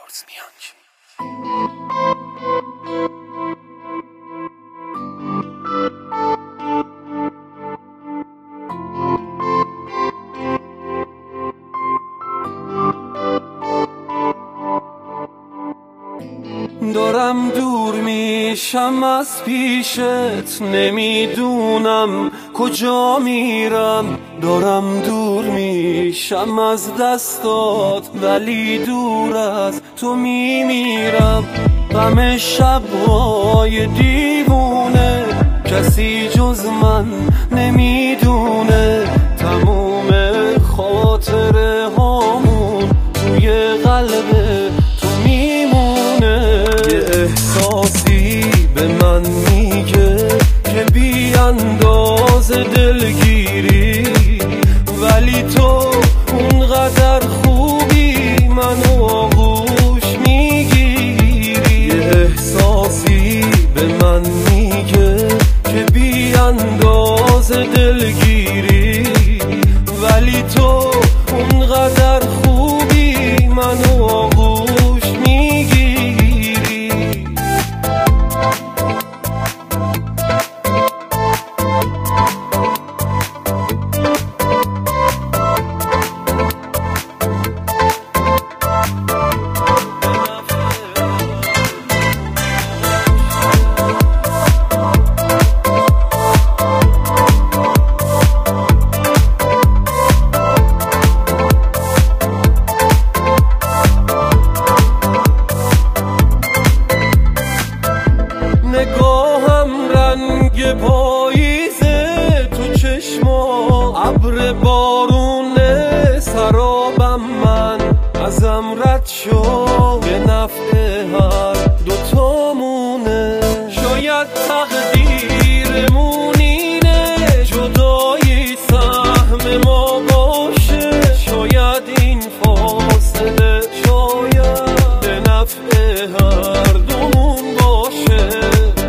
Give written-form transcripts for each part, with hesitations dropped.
ریکوردز میانجی. دارم دور میشم از پیشت، نمیدونم کجا میرم. دارم دور میشم از دستات، ولی دور از تو میمیرم. غم شب‌های دیوونه کسی جز من نمیدونه. تموم خاطره هامون توی قلب تو میمونه. یه احساسی به من میگه که بی انداز دلگیری، ولی تو اونقدر خوبی منو آغوش میگیری. یه احساسی به من میگه که بی انداز دلگیری، ولی تو اونقدر خوبی منو آغوش میگیری. نگاهم رنگ پاییزه، تو چشما ابر بارونه. سرابم من ازم رد شو، به نفع هر دوتامونه. شاید تقدیرمون اینه جدایی سهم ما باشه. شاید این فاصله شاید به نفع هر دومون باشه.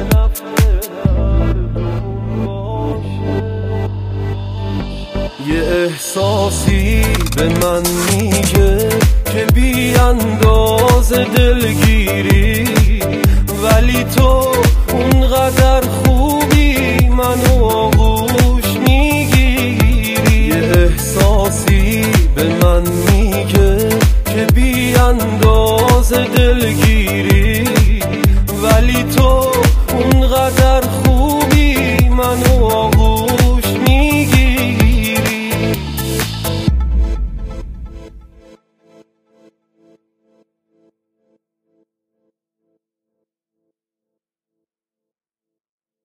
یه احساسی به من میگه که بی انداز دلگیری، ولی تو اونقدر خوبی منو آغوش میگیری. یه احساسی به من میگه که بی انداز دلگیری، ولی تو اونقدر خوبی منو آغوش